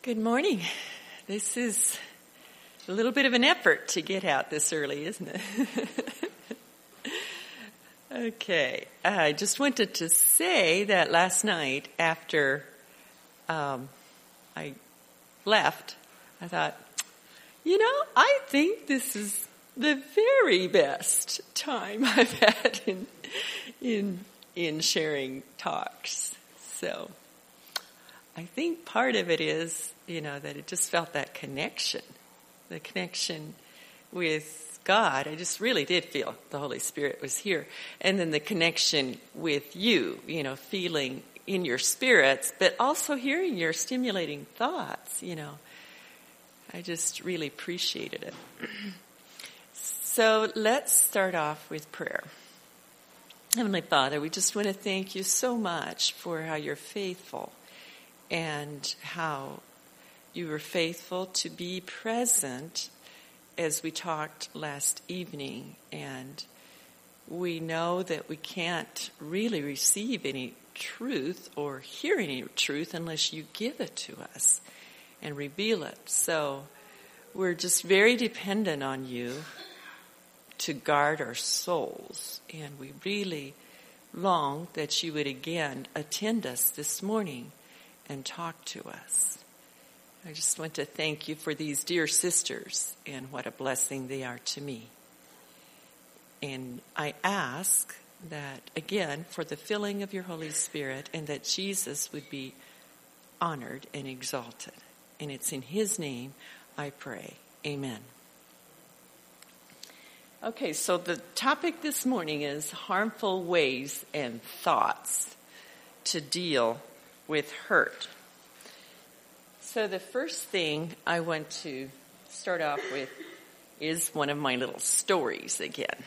Good morning. This is a little bit of an effort to get out this early, isn't it? Okay. I just wanted to say that last night after I left, I thought, I think this is the very best time I've had in sharing talks. So I think part of it is, that it just felt that connection, the connection with God. I just really did feel the Holy Spirit was here. And then the connection with you, feeling in your spirits, but also hearing your stimulating thoughts, I just really appreciated it. So let's start off with prayer. Heavenly Father, we just want to thank you so much for how you're faithful and how you were faithful to be present as we talked last evening. And we know that we can't really receive any truth or hear any truth unless you give it to us and reveal it. So we're just very dependent on you to guard our souls. And we really long that you would again attend us this morning and talk to us. I just want to thank you for these dear sisters and what a blessing they are to me. And I ask that, again, for the filling of your Holy Spirit and that Jesus would be honored and exalted. And it's in his name I pray. Amen. Okay, so the topic this morning is harmful ways and thoughts to deal with hurt. So the first thing I want to start off with is one of my little stories again.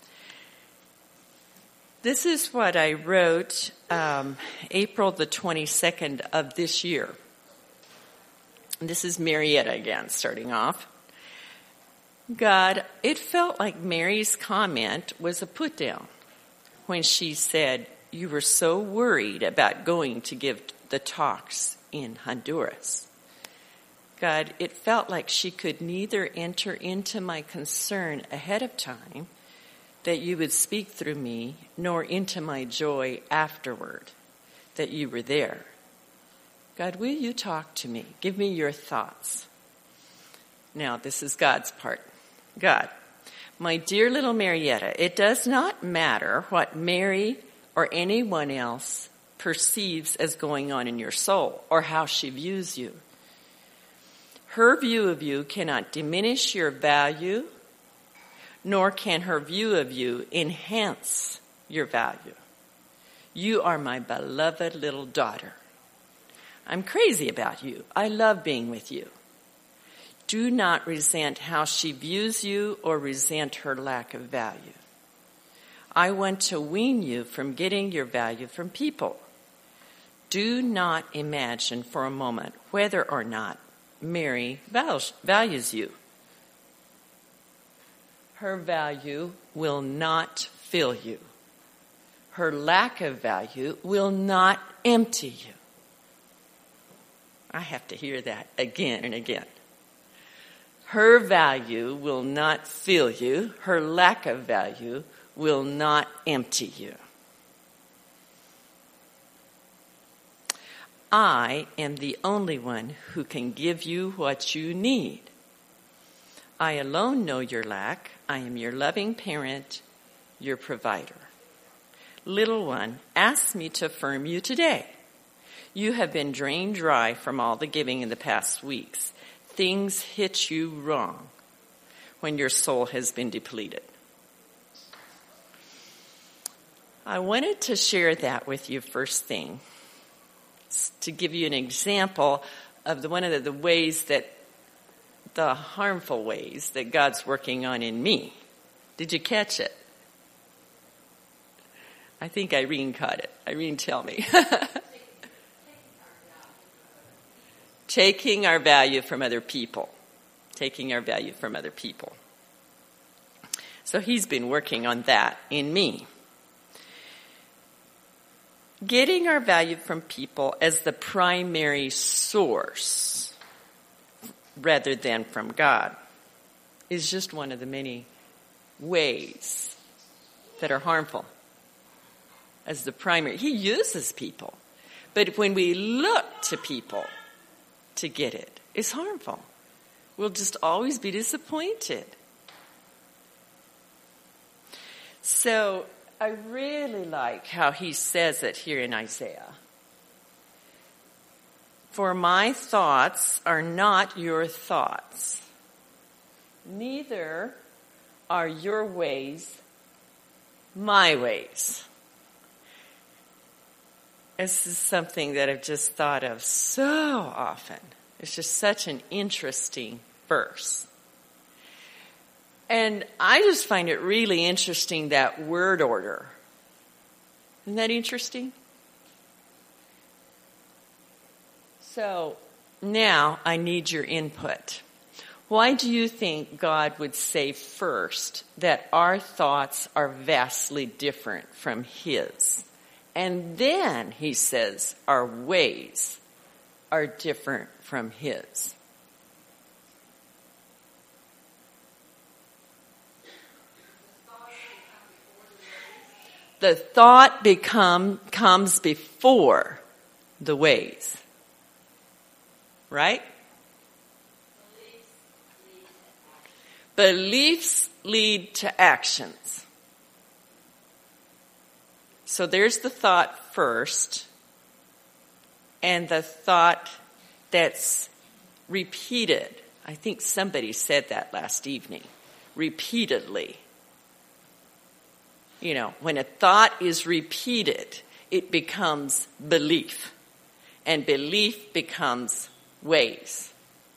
This is what I wrote April the 22nd of this year. And this is Marietta again, starting off. God, it felt like Mary's comment was a put down when she said, you were so worried about going to give the talks in Honduras. God, it felt like she could neither enter into my concern ahead of time that you would speak through me, nor into my joy afterward that you were there. God, will you talk to me? Give me your thoughts. Now, this is God's part. God, my dear little Marietta, it does not matter what Mary or anyone else perceives as going on in your soul or how she views you. Her view of you cannot diminish your value, nor can her view of you enhance your value. You are my beloved little daughter. I'm crazy about you. I love being with you. Do not resent how she views you or resent her lack of value. I want to wean you from getting your value from people. Do not imagine for a moment whether or not Mary values you. Her value will not fill you. Her lack of value will not empty you. I have to hear that again and again. Her value will not fill you. Her lack of value will not empty you. I am the only one who can give you what you need. I alone know your lack. I am your loving parent, your provider. Little one, ask me to affirm you today. You have been drained dry from all the giving in the past weeks. Things hit you wrong when your soul has been depleted. I wanted to share that with you first thing, to give you an example of one of the ways that, the harmful ways that God's working on in me. Did you catch it? I think Irene caught it. Irene, tell me. Taking our value from other people. Taking our value from other people. So he's been working on that in me. Getting our value from people as the primary source rather than from God is just one of the many ways that are harmful as the primary. He uses people. But when we look to people to get it, it's harmful. We'll just always be disappointed. So I really like how he says it here in Isaiah. For my thoughts are not your thoughts, neither are your ways my ways. This is something that I've just thought of so often. It's just such an interesting verse. And I just find it really interesting, that word order. Isn't that interesting? So now I need your input. Why do you think God would say first that our thoughts are vastly different from his? And then he says our ways are different from his. The thought comes before the ways. Right? Beliefs lead to actions. So there's the thought first, and the thought that's repeated. I think somebody said that last evening. Repeatedly. You know, when a thought is repeated, it becomes belief. And belief becomes ways.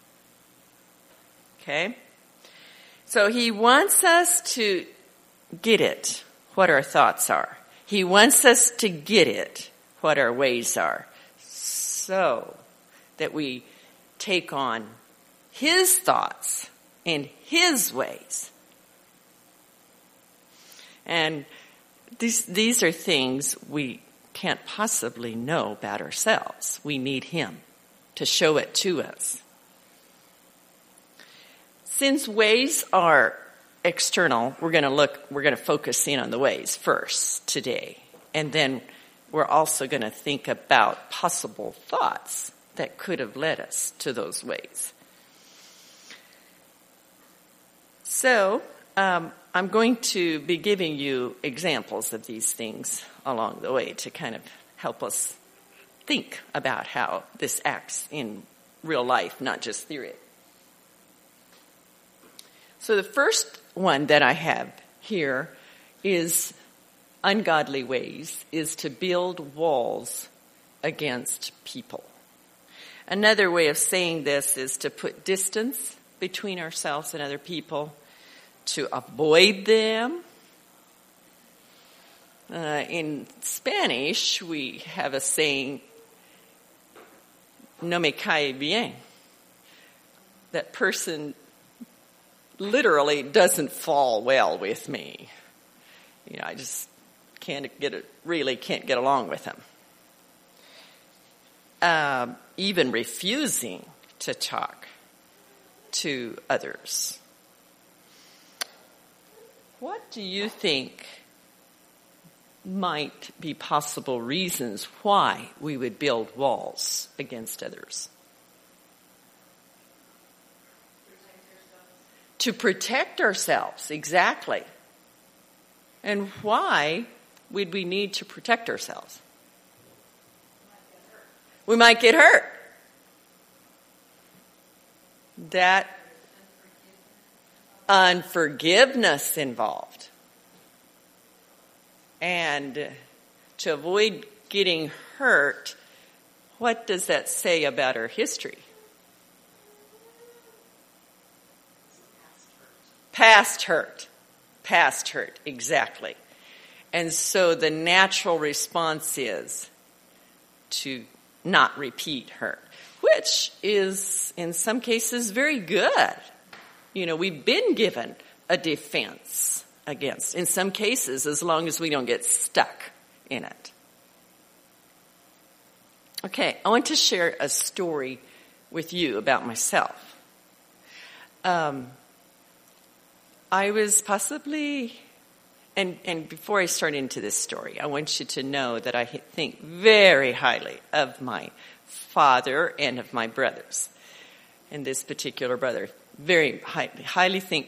Okay? So he wants us to get it, what our thoughts are. He wants us to get it, what our ways are, so that we take on his thoughts and his ways. And these are things we can't possibly know about ourselves. We need him to show it to us. Since ways are external, we're going to focus in on the ways first today. And then we're also going to think about possible thoughts that could have led us to those ways. So, I'm going to be giving you examples of these things along the way to kind of help us think about how this acts in real life, not just theory. So the first one that I have here is ungodly ways, is to build walls against people. Another way of saying this is to put distance between ourselves and other people, to avoid them. In Spanish, we have a saying, no me cae bien. That person literally doesn't fall well with me. You know, I just can't get along with him. Even refusing to talk to others. What do you think might be possible reasons why we would build walls against others? To protect ourselves, exactly. And why would we need to protect ourselves? We might get hurt. That unforgiveness involved. And to avoid getting hurt, what does that say about our history? Past hurt, exactly. And so the natural response is to not repeat hurt, which is in some cases very good. You know, we've been given a defense against, in some cases, as long as we don't get stuck in it. Okay, I want to share a story with you about myself. I was possibly, and before I start into this story, I want you to know that I think very highly of my father and of my brothers. And this particular brother, very highly think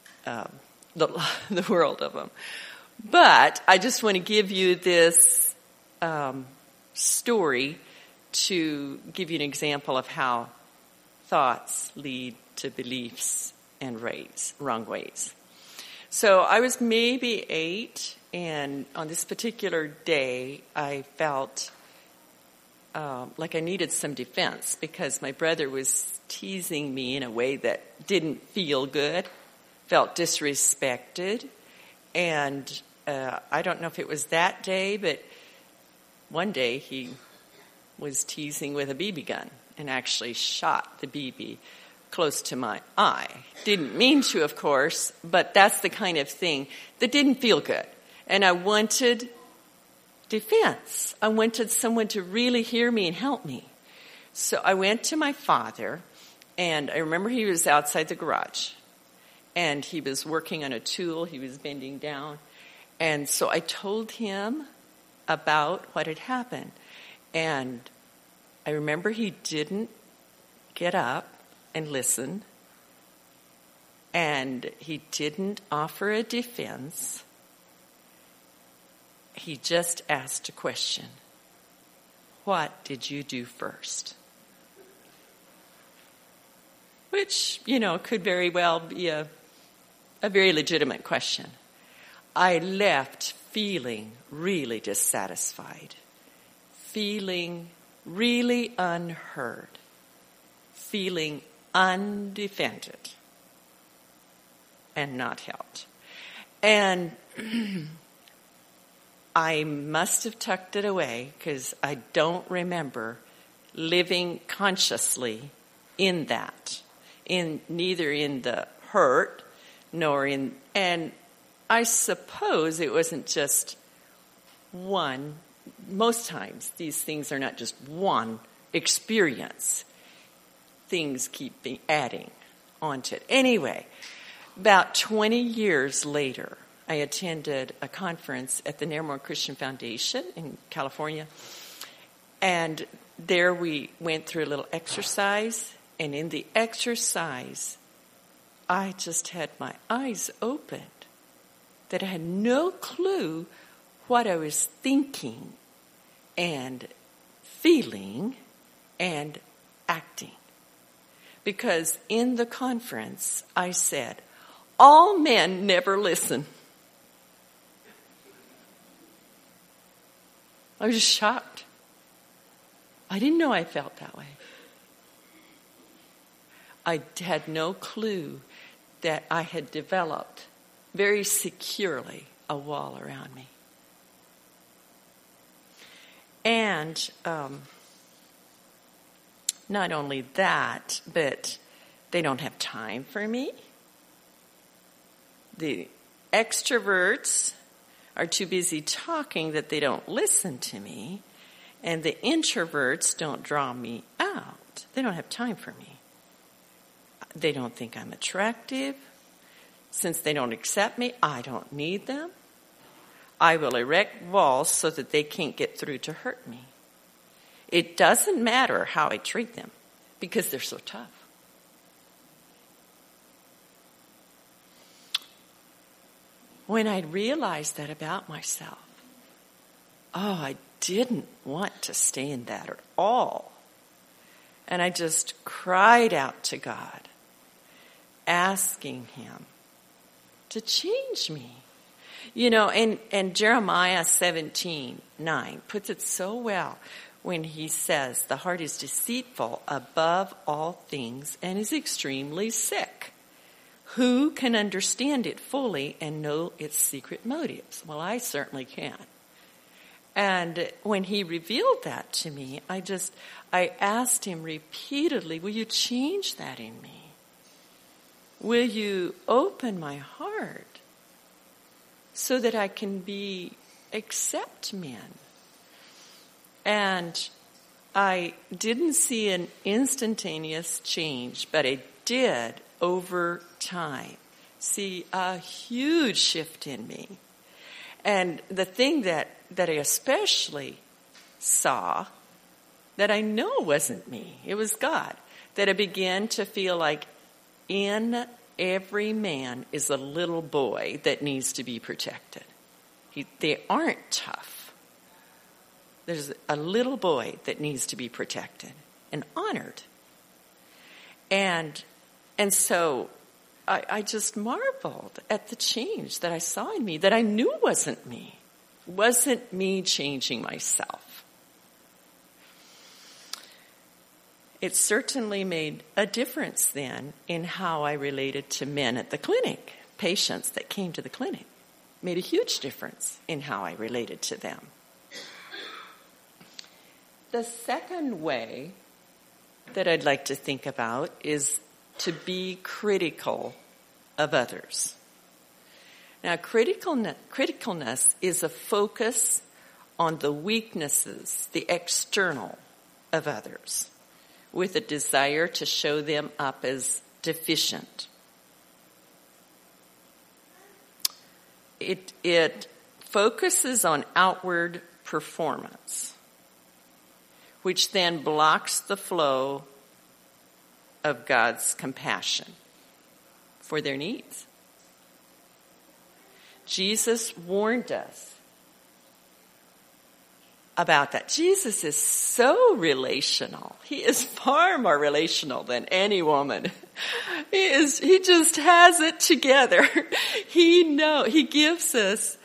the world of them. But I just want to give you this story to give you an example of how thoughts lead to beliefs and wrong ways. So I was maybe 8, and on this particular day, I felt like I needed some defense because my brother was teasing me in a way that didn't feel good, felt disrespected, and I don't know if it was that day, but one day he was teasing with a BB gun and actually shot the BB close to my eye. Didn't mean to, of course, but that's the kind of thing that didn't feel good. And I wanted defense. I wanted someone to really hear me and help me. So I went to my father, and I remember he was outside the garage, and he was working on a tool. He was bending down. And so I told him about what had happened. And I remember he didn't get up and listen, and he didn't offer a defense. He just asked a question. What did you do first? Which, could very well be a very legitimate question. I left feeling really dissatisfied, feeling really unheard, feeling undefended and not helped. And I must have tucked it away because I don't remember living consciously in that, neither in the hurt nor in, and I suppose it wasn't just one. Most times these things are not just one experience. Things keep adding onto it. Anyway, about 20 years later, I attended a conference at the Narramore Christian Foundation in California, and there we went through a little exercise, and in the exercise, I just had my eyes opened, that I had no clue what I was thinking and feeling and acting. Because in the conference, I said, all men never listen. I was shocked. I didn't know I felt that way. I had no clue that I had developed very securely a wall around me. And not only that, but they don't have time for me. The extroverts are too busy talking that they don't listen to me, and the introverts don't draw me out. They don't have time for me. They don't think I'm attractive. Since they don't accept me, I don't need them. I will erect walls so that they can't get through to hurt me. It doesn't matter how I treat them because they're so tough. When I realized that about myself, I didn't want to stay in that at all. And I just cried out to God, asking him to change me. And Jeremiah 17:9 puts it so well when he says, the heart is deceitful above all things and is extremely sick. Who can understand it fully and know its secret motives? Well, I certainly can. And when he revealed that to me, I asked him repeatedly, will you change that in me? Will you open my heart so that I can accept men? And I didn't see an instantaneous change, but I did over time, see a huge shift in me. And the thing that I especially saw, that I know wasn't me, it was God, that I began to feel like in every man is a little boy that needs to be protected. They aren't tough. There's a little boy that needs to be protected and honored. And so I just marveled at the change that I saw in me, that I knew wasn't me. Wasn't me changing myself. It certainly made a difference then in how I related to men at the clinic, patients that came to the clinic. Made a huge difference in how I related to them. The second way that I'd like to think about is to be critical of others. Now, criticalness is a focus on the weaknesses, the external of others, with a desire to show them up as deficient. It focuses on outward performance, which then blocks the flow of God's compassion for their needs. Jesus warned us about that. Jesus is so relational. He is far more relational than any woman. He just has it together. He gives us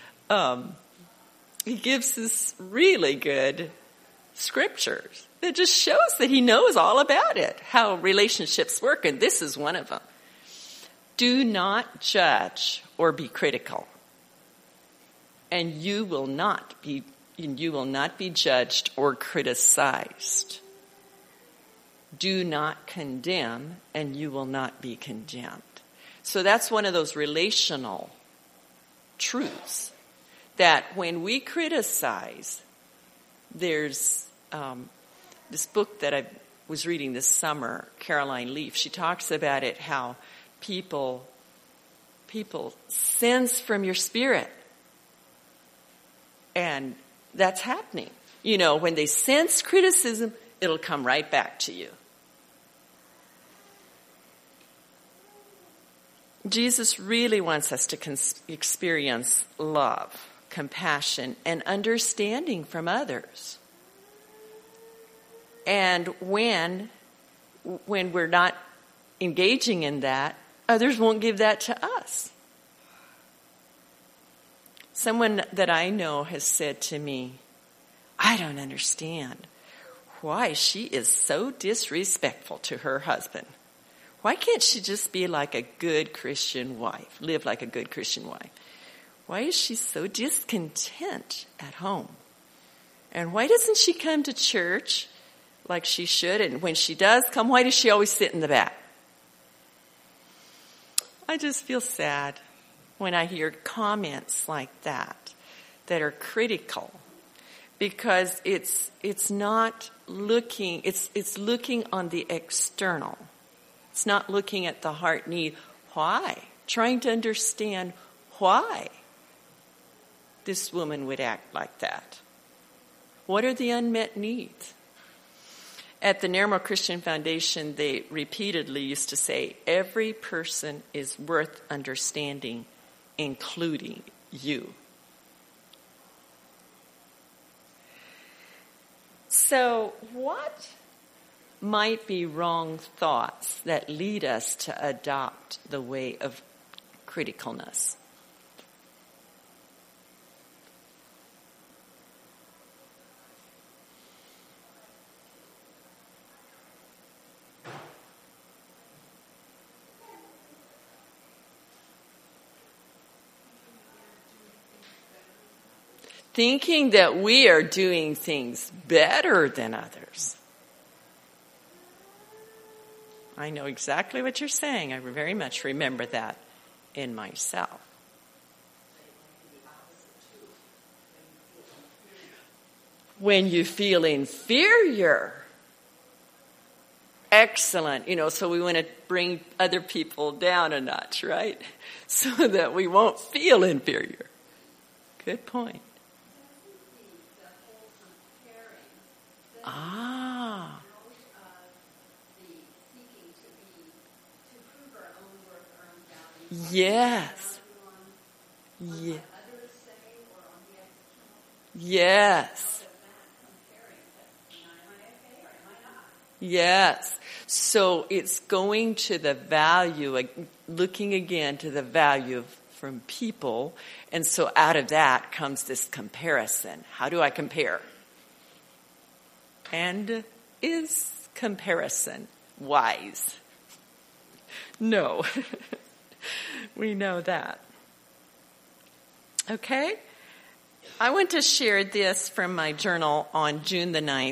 really good scriptures that just shows that he knows all about it, how relationships work, and this is one of them. Do not judge or be critical, and you will not be judged or criticized. Do not condemn, and you will not be condemned. So that's one of those relational truths, that when we criticize, there's this book that I was reading this summer, Caroline Leaf. She talks about it, how people sense from your spirit. And that's happening. You know, when they sense criticism, it'll come right back to you. Jesus really wants us to experience love, compassion, and understanding from others. And when we're not engaging in that, others won't give that to us. Someone that I know has said to me, I don't understand why she is so disrespectful to her husband. Why can't she just be like a good Christian wife, live like a good Christian wife? Why is she so discontent at home? And why doesn't she come to church like she should? And when she does come, why does she always sit in the back? I just feel sad when I hear comments like that are critical, because it's not looking, it's looking on the external. It's not looking at the heart need. Why? Trying to understand why this woman would act like that. What are the unmet needs? At the Narrow Christian Foundation, they repeatedly used to say, every person is worth understanding, including you. So what might be wrong thoughts that lead us to adopt the way of criticalness? Thinking that we are doing things better than others. I know exactly what you're saying. I very much remember that in myself. When you feel inferior, Excellent. So we want to bring other people down a notch, right? So that we won't feel inferior. Good point. Ah. Yes. Yeah. Yes. Yes. So it's going to the value, like looking again to the value from people. And so out of that comes this comparison. How do I compare? And is comparison wise? No. We know that. Okay? I want to share this from my journal on June the 9th,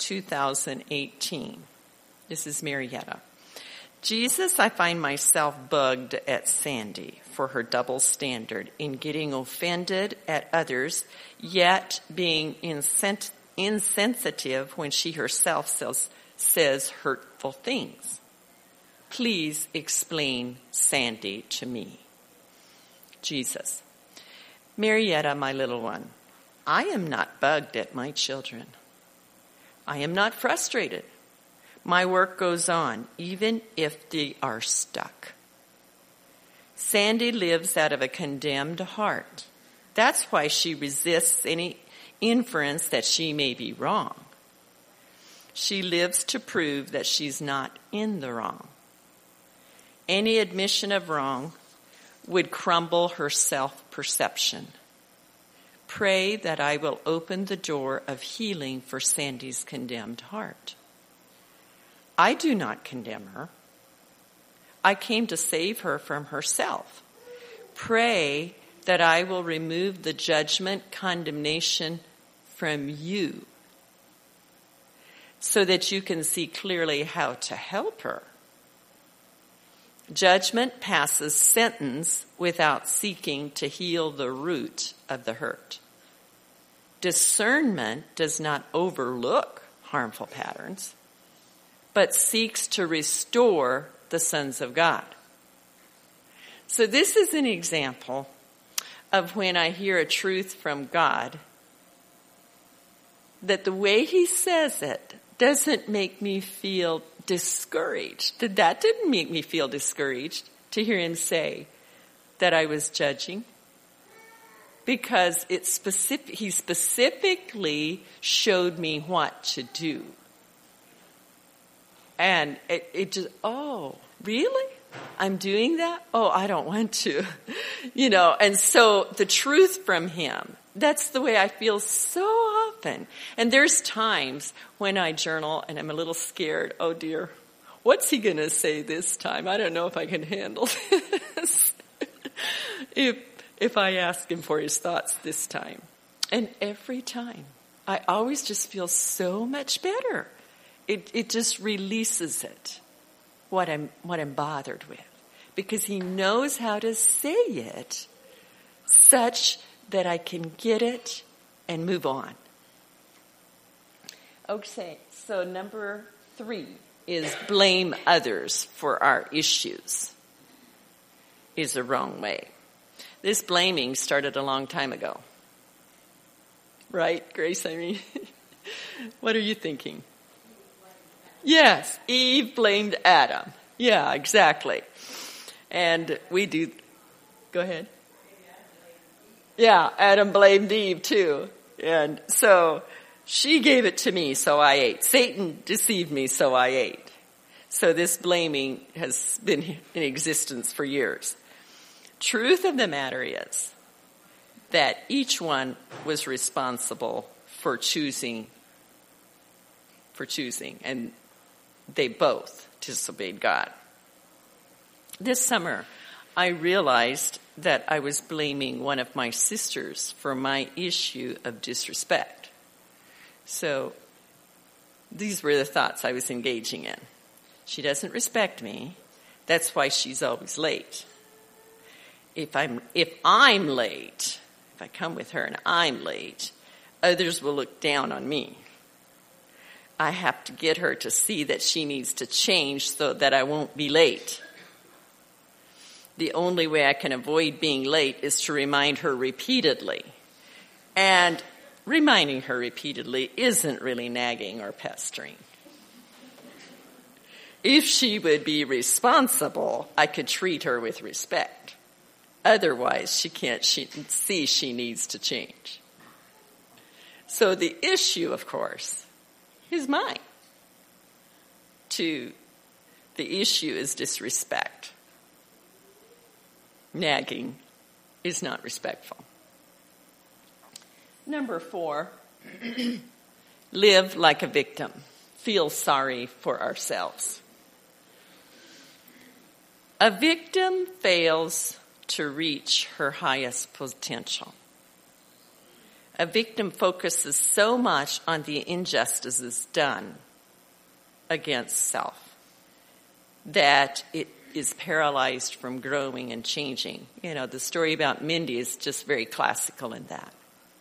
2018. This is Marietta. Jesus, I find myself bugged at Sandy for her double standard in getting offended at others, yet being insensitive when she herself says hurtful things. Please explain Sandy to me. Jesus. Marietta, my little one, I am not bugged at my children. I am not frustrated. My work goes on, even if they are stuck. Sandy lives out of a condemned heart. That's why she resists any inference that she may be wrong. She lives to prove that she's not in the wrong. Any admission of wrong would crumble her self-perception. Pray that I will open the door of healing for Sandy's condemned heart. I do not condemn her. I came to save her from herself. Pray that I will remove the judgment, condemnation from you so that you can see clearly how to help her. Judgment passes sentence without seeking to heal the root of the hurt. Discernment does not overlook harmful patterns, but seeks to restore the sons of God. So this is an example of when I hear a truth from God that the way he says it doesn't make me feel discouraged. That didn't make me feel discouraged to hear him say that I was judging, because he specifically showed me what to do. And it just, oh, really? I'm doing that? Oh, I don't want to. And so the truth from him, that's the way I feel so often. And there's times when I journal and I'm a little scared. Oh dear, what's he going to say this time? I don't know if I can handle this. If I ask him for his thoughts this time. And every time, I always just feel so much better. It just releases it, what I'm bothered with. Because he knows how to say it such that I can get it and move on. Okay, so number 3 is blame others for our issues is the wrong way. This blaming started a long time ago. Right, Grace? I mean, what are you thinking? Yes, Eve blamed Adam. Yeah, exactly. And we do. Go ahead. Yeah, Adam blamed Eve too. And so she gave it to me, so I ate. Satan deceived me, so I ate. So this blaming has been in existence for years. Truth of the matter is that each one was responsible for choosing, and they both disobeyed God. This summer, I realized that I was blaming one of my sisters for my issue of disrespect. So these were the thoughts I was engaging in. She doesn't respect me. That's why she's always late. If I'm late, if I come with her and I'm late, others will look down on me. I have to get her to see that she needs to change so that I won't be late. The only way I can avoid being late is to remind her repeatedly. And reminding her repeatedly isn't really nagging or pestering. If she would be responsible, I could treat her with respect. Otherwise, she can't see she needs to change. So the issue, of course, is mine. The issue is disrespect. Nagging is not respectful. Number 4, live like a victim. Feel sorry for ourselves. A victim fails to reach her highest potential. A victim focuses so much on the injustices done against self that it is paralyzed from growing and changing. You know, the story about Mindy is just very classical in that.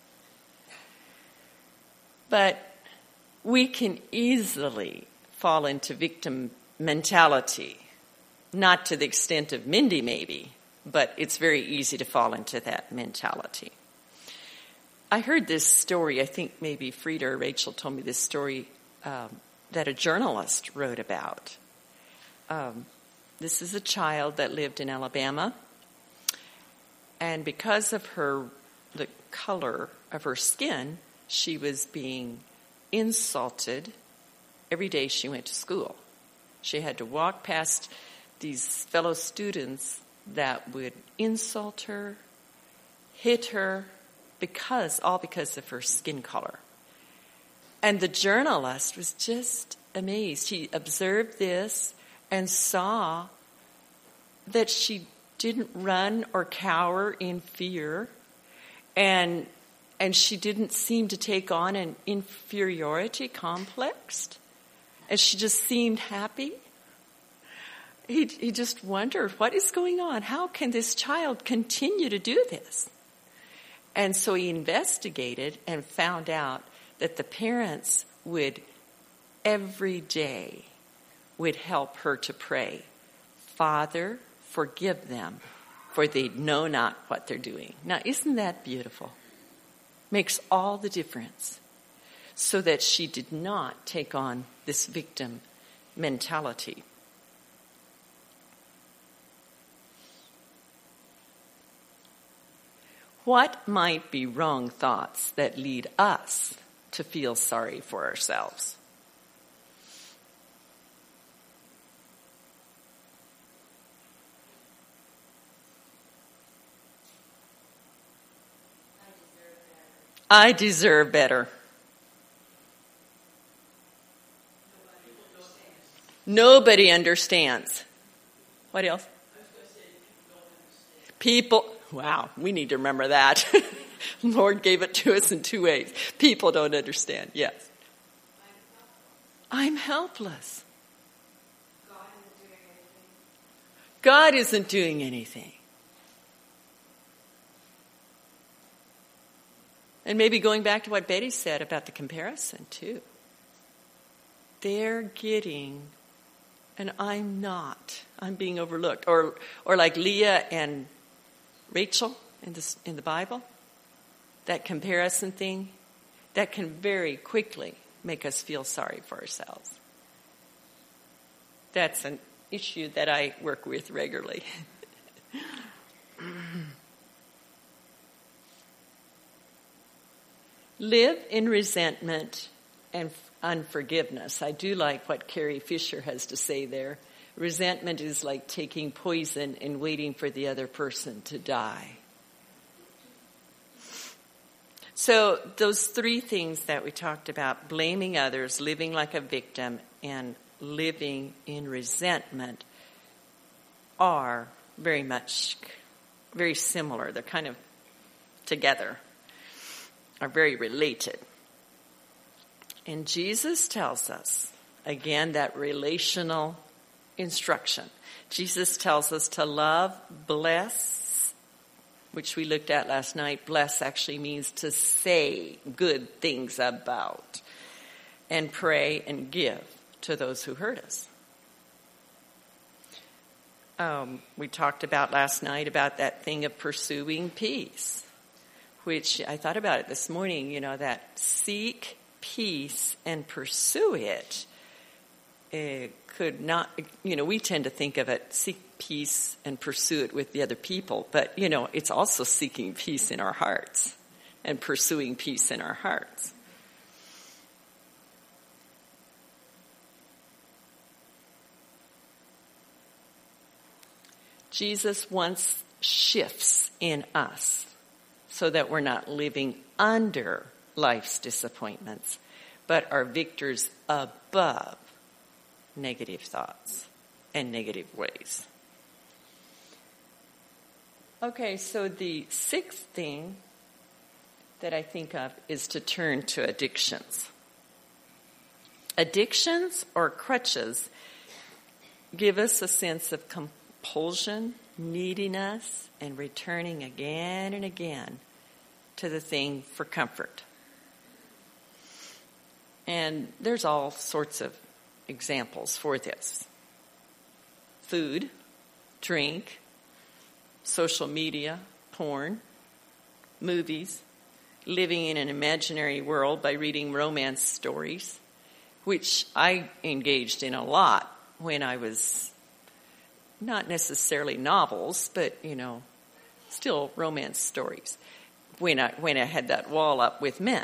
But we can easily fall into victim mentality, not to the extent of Mindy maybe, but it's very easy to fall into that mentality. I heard this story, I think maybe Frida or Rachel told me this story that a journalist wrote about. This is a child that lived in Alabama, and because of the color of her skin, she was being insulted every day she went to school. She had to walk past these fellow students that would insult her, hit her, because of her skin color. And the journalist was just amazed. He observed this and saw that she didn't run or cower in fear, and she didn't seem to take on an inferiority complex, and she just seemed happy. He just wondered, what is going on? How can this child continue to do this? And so he investigated and found out that the parents would every day would help her to pray, Father, forgive them, for they know not what they're doing. Now, isn't that beautiful? Makes all the difference, so that she did not take on this victim mentality. What might be wrong thoughts that lead us to feel sorry for ourselves? I deserve better. Nobody understands. What else? People, wow, we need to remember that. Lord gave it to us in 2 ways. People don't understand, yes. I'm helpless. God isn't doing anything. And maybe going back to what Betty said about the comparison, too. They're getting, and I'm not. I'm being overlooked. Or like Leah and Rachel in the Bible, that comparison thing, that can very quickly make us feel sorry for ourselves. That's an issue that I work with regularly. Live in resentment and unforgiveness. I do like what Carrie Fisher has to say there. Resentment is like taking poison and waiting for the other person to die. So those 3 things that we talked about, blaming others, living like a victim, and living in resentment, are very similar. They're kind of together, are very related. And Jesus tells us, again, that relational instruction. Jesus tells us to love, bless, which we looked at last night. Bless actually means to say good things about. and pray and give to those who hurt us. We talked about last night about that thing of pursuing peace, which I thought about it this morning, that seek peace and pursue it. It could not, we tend to think of it, seek peace and pursue it with the other people, but, it's also seeking peace in our hearts and pursuing peace in our hearts. Jesus wants shifts in us so that we're not living under life's disappointments, but are victors above negative thoughts and negative ways. Okay, so the sixth thing that I think of is to turn to addictions. Addictions or crutches give us a sense of compulsion, neediness, and returning again and again to the thing for comfort. And there's all sorts of examples for this. Food, drink, social media, porn, movies, living in an imaginary world by reading romance stories, which I engaged in a lot when I was not necessarily novels, but, still romance stories, when I had that wall up with men.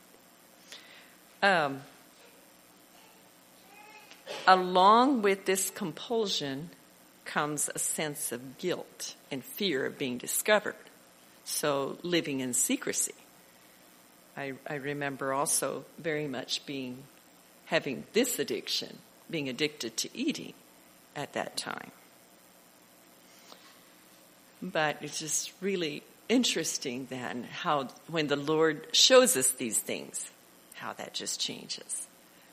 Along with this compulsion comes a sense of guilt and fear of being discovered. So living in secrecy. I remember also very much having this addiction, being addicted to eating at that time. But it's just really interesting then how when the Lord shows us these things, how that just changes.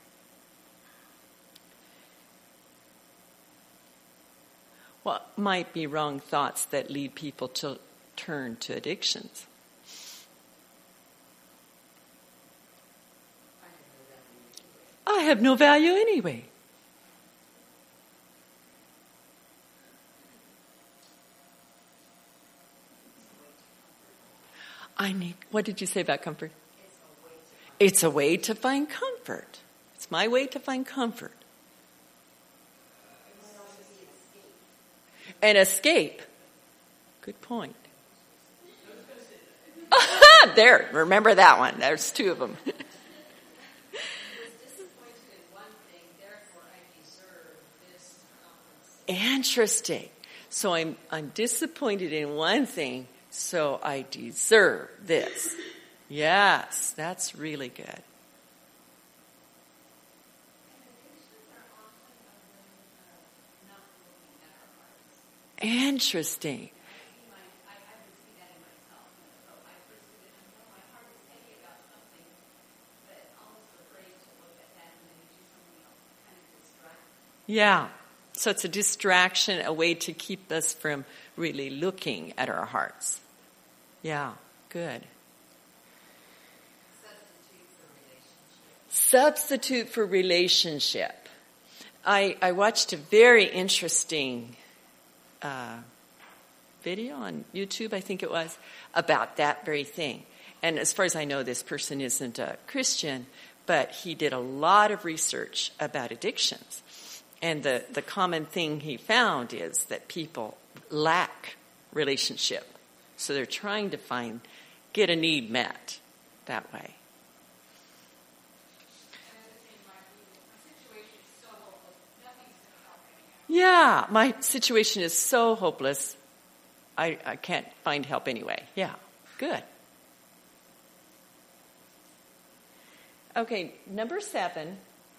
What might be wrong thoughts that lead people to turn to addictions? I have no value anyway. What did you say about comfort? It's a way to find comfort. It's my way to find comfort. An escape. Good point. There, remember that one. There's two of them. Interesting. So I'm disappointed in one thing, so I deserve this. Yes, that's really good. Interesting. Yeah. So it's a distraction, a way to keep us from really looking at our hearts. Yeah, good. Substitute for relationship. I watched a very interesting video on YouTube, I think it was, about that very thing. And as far as I know, this person isn't a Christian, but he did a lot of research about addictions. And the common thing he found is that people lack relationship. So they're trying to get a need met that way. Yeah, my situation is so hopeless, I can't find help anyway. Yeah, good. Okay, number 7.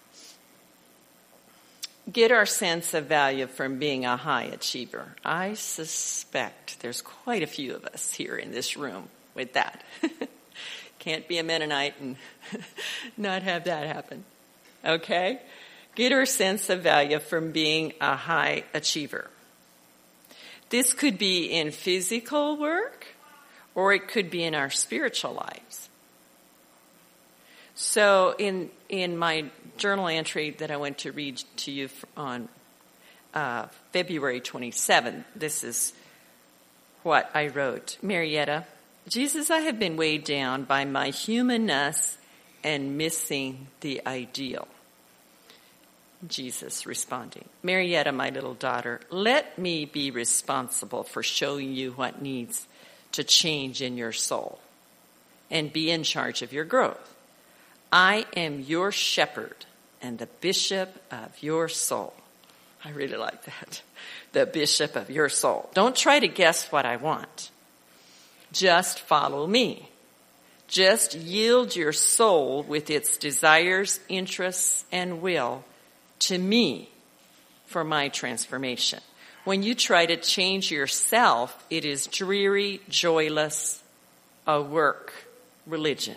Get our sense of value from being a high achiever. I suspect there's quite a few of us here in this room with that. Can't be a Mennonite and not have that happen. Okay? Get our sense of value from being a high achiever. This could be in physical work, or it could be in our spiritual lives. So in my journal entry that I went to read to you on February 27th, this is what I wrote. Marietta, Jesus, I have been weighed down by my humanness and missing the ideal. Jesus responding, Marietta, my little daughter, let me be responsible for showing you what needs to change in your soul and be in charge of your growth. I am your shepherd and the bishop of your soul. I really like that. The bishop of your soul. Don't try to guess what I want. Just follow me. Just yield your soul with its desires, interests, and will to me for my transformation. When you try to change yourself, it is dreary, joyless, a work religion.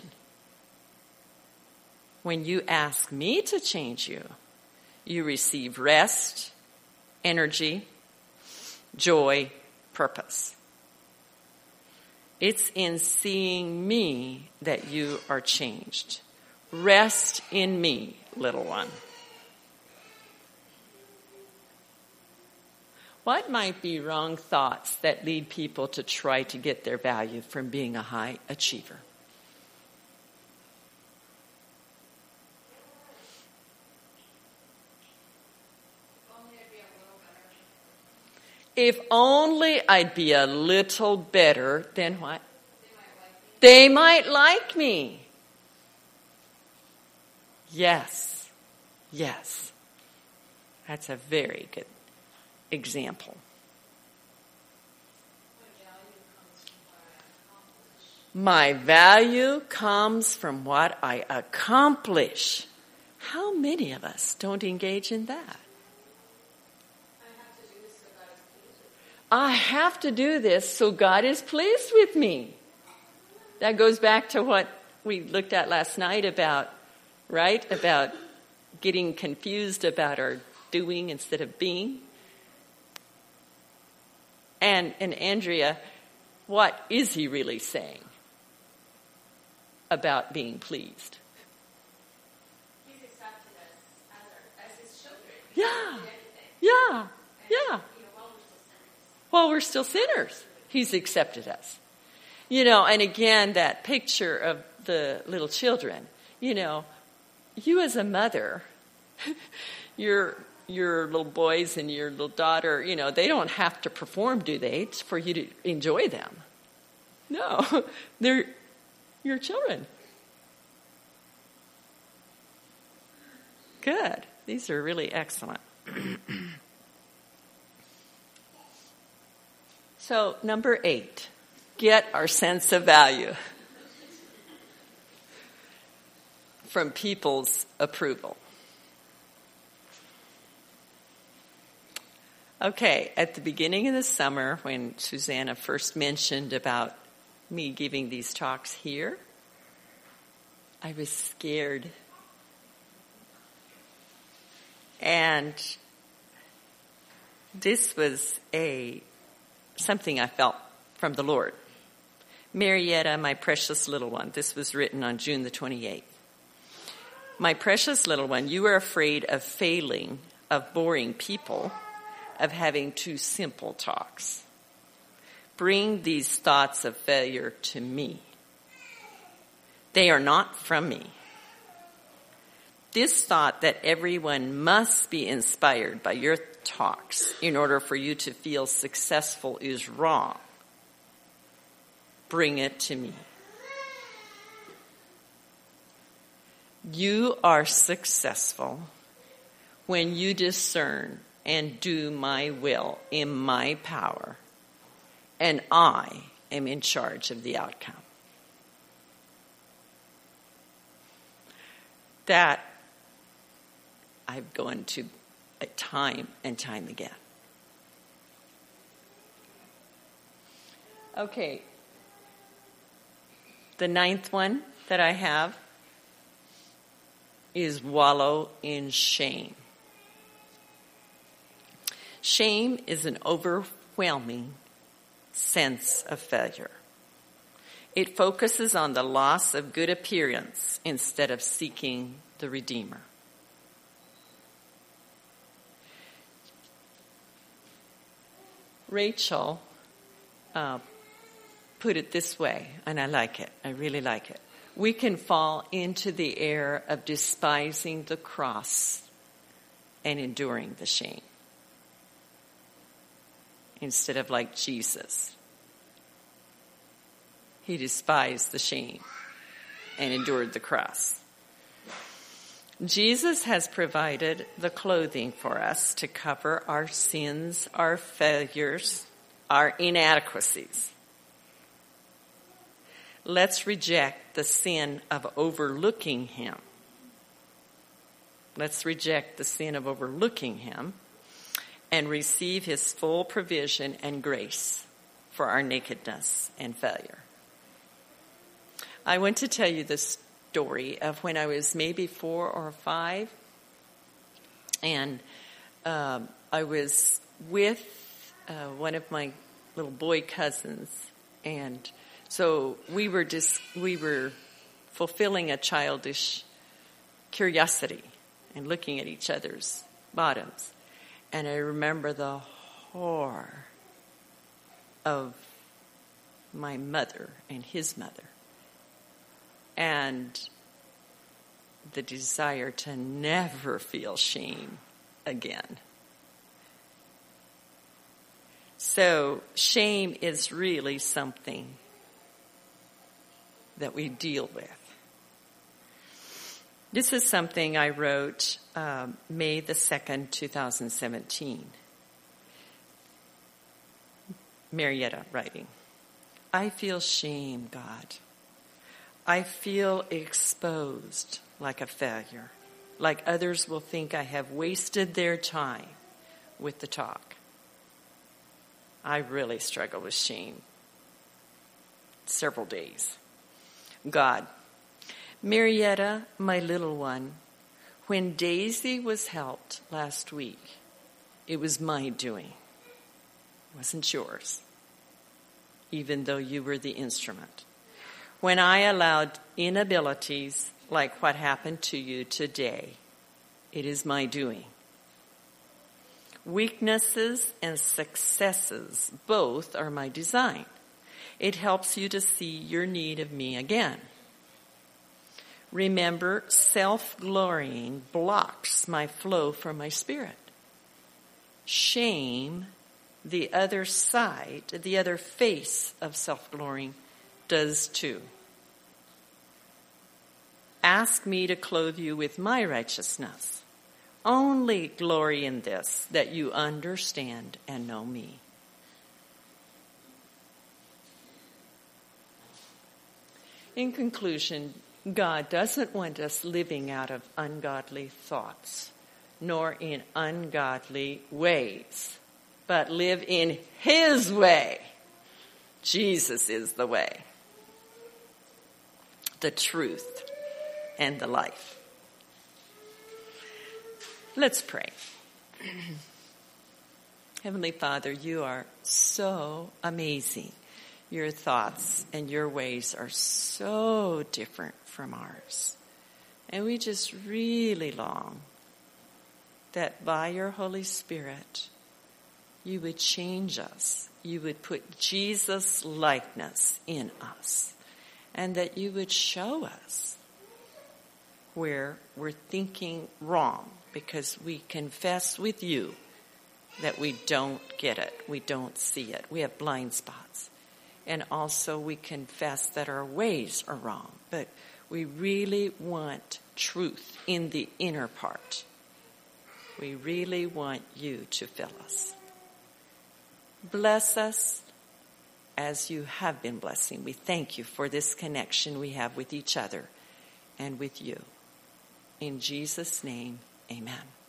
When you ask me to change you, you receive rest, energy, joy, purpose. It's in seeing me that you are changed. Rest in me, little one. What might be wrong thoughts that lead people to try to get their value from being a high achiever? If only I'd be a little better, then what? They might like me. Yes. Yes. That's a very good example. My value comes from what I accomplish. How many of us don't engage in that? I have to do this so God is pleased with me. That goes back to what we looked at last night about, right? About getting confused about our doing instead of being. And Andrea, what is he really saying about being pleased? He's accepted us as his children. Yeah. Yeah. Yeah. While we're still sinners, he's accepted us. You know, and again, that picture of the little children, you know, you as a mother, your little boys and your little daughter, you know, they don't have to perform, do they, it's for you to enjoy them? No, they're your children. Good. These are really excellent. So, number 8, get our sense of value from people's approval. Okay, at the beginning of the summer, when Susanna first mentioned about me giving these talks here, I was scared. And this was something I felt from the Lord. Marietta, my precious little one. This was written on June the 28th. My precious little one, you are afraid of failing, of boring people, of having too simple talks. Bring these thoughts of failure to me. They are not from me. This thought that everyone must be inspired by your talks in order for you to feel successful is wrong. Bring it to me. You are successful when you discern and do my will in my power, and I am in charge of the outcome. That I've gone to time and time again. Okay. The 9th one that I have is wallow in shame. Shame is an overwhelming sense of failure. It focuses on the loss of good appearance instead of seeking the Redeemer. Rachel put it this way, and I like it. I really like it. We can fall into the error of despising the cross and enduring the shame instead of like Jesus. He despised the shame and endured the cross. Jesus has provided the clothing for us to cover our sins, our failures, our inadequacies. Let's reject the sin of overlooking him. Let's reject the sin of overlooking him and receive his full provision and grace for our nakedness and failure. I want to tell you the story of when I was maybe 4 or 5, and I was with one of my little boy cousins, and so we were fulfilling a childish curiosity and looking at each other's bottoms. And I remember the horror of my mother and his mother, and the desire to never feel shame again. So shame is really something that we deal with. This is something I wrote May the 2nd, 2017. Marietta writing. I feel shame, God. I feel exposed like a failure, like others will think I have wasted their time with the talk. I really struggle with shame. Several days. God, Marietta, my little one, when Daisy was helped last week, it was my doing. It wasn't yours, even though you were the instrument. When I allowed inabilities like what happened to you today, it is my doing. Weaknesses and successes both are my design. It helps you to see your need of me again. Remember, self-glorying blocks my flow from my spirit. Shame, the other side, the other face of self-glorying, does too. Ask me to clothe you with my righteousness. Only glory in this, that you understand and know me. In conclusion, God doesn't want us living out of ungodly thoughts, nor in ungodly ways, but live in his way. Jesus is the way, the truth, and the life. Let's pray. Heavenly Father, you are so amazing. Your thoughts and your ways are so different from ours. And we just really long that by your Holy Spirit, you would change us. You would put Jesus' likeness in us. And that you would show us where we're thinking wrong, because we confess with you that we don't get it. We don't see it. We have blind spots. And also we confess that our ways are wrong. But we really want truth in the inner part. We really want you to fill us. Bless us as you have been blessing. We thank you for this connection we have with each other and with you. In Jesus' name, amen.